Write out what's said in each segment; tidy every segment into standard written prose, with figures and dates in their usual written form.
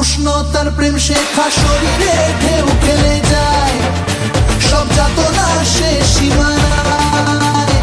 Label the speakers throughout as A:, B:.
A: উষ্ণতার প্রেম শেখা শরীরে ঢেউ খেলে যায়, সব যাতনা সে সীমানায়।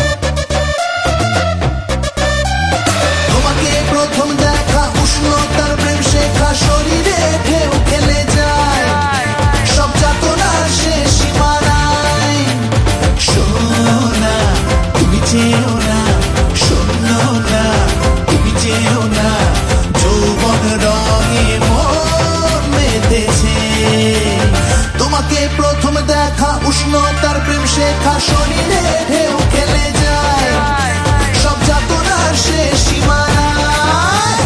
A: তোমাকে প্রথম দেখা উষ্ণতার প্রেম শেখা শরীরে ঢেউ খেলে যায়, সব যাতনা সে সীমানায়। সোনা তুমি চেয়েও না, শোনো না তুমি চেয়েও না, যৌবন রঙে মন মেতেছে। তোমাকে প্রথম দেখা উষ্ণতার প্রেম শেখা শরীরে ঢেউ খেলে যায়, সব যাতনা সে সীমানায়।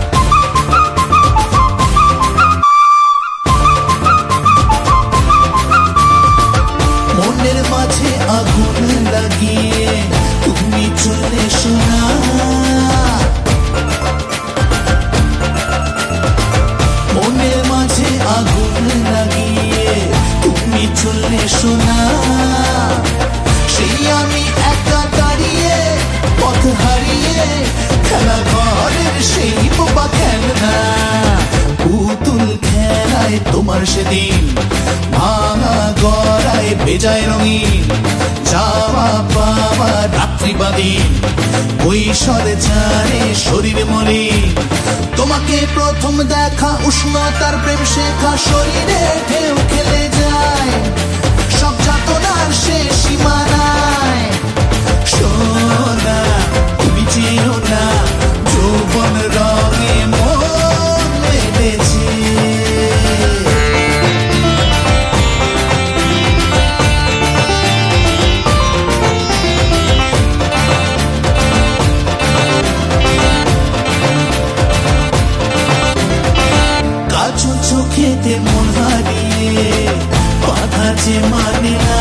A: মনের মাঝে আগুন লাগিয়ে তুমি চলে শোনা, মনের মাঝে আগুন লাগিয়ে তুমি চলে শোনা। সেই আমি একা দাঁড়িয়ে পথ হারিয়ে খেলা ঘরের সেই বোবা খেলনা, পুতুল খেলায় তোমার সেদিন ভাঙা গড়ায় বেজায় রঙিন, যাওয়া পাওয়া রাত্রি বাদিন কৈশোর জানে শরীর মলিন। তোমাকে প্রথম দেখা উষ্ণতার প্রেম শেখা শরীরে ঢেউ খেলে যায়, সব যাতনার সে সীমানায়। সোনা তুমি চেয়েও না, যৌবন রঙে মন মেতেছে। কাজল চোখেতে মন হারিয়ে বাধা যে মানে না,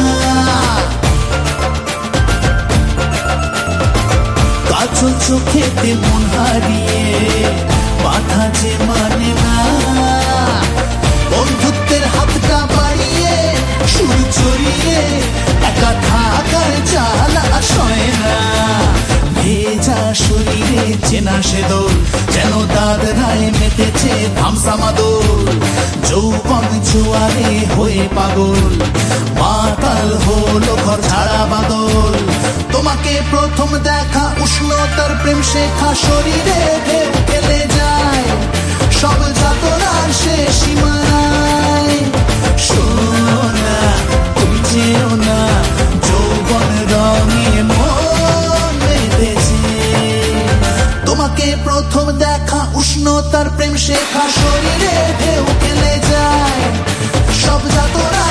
A: কাজল চোখেতে মন হারিয়ে বাধা যে মানে না। বন্ধুত্বের হাতটা বাড়িয়ে সুর চড়িয়ে একা থাকার জ্বালা সয় না। ভেজা শরীরে চেনা সে দোল, যেন দাদ রায় মেতেছে ধামসা মাদল। যৌবন জোয়ারে হয়ে পাগল, মাতাল হলো ঘর ছাড়া বাদল। তোমাকে প্রথম দেখা উষ্ণতার প্রেম শেখা শরীরে ঢেউ খেলে যায়, সব যাতনার সে সীমানায়। সোনা তুমি চেয়েও না, যৌবন রঙে মন মেতেছে। তোমাকে প্রথম দেখা উষ্ণতার প্রেম শেখা শরীরে ঢেউ খেলে যায়, সব যাতনা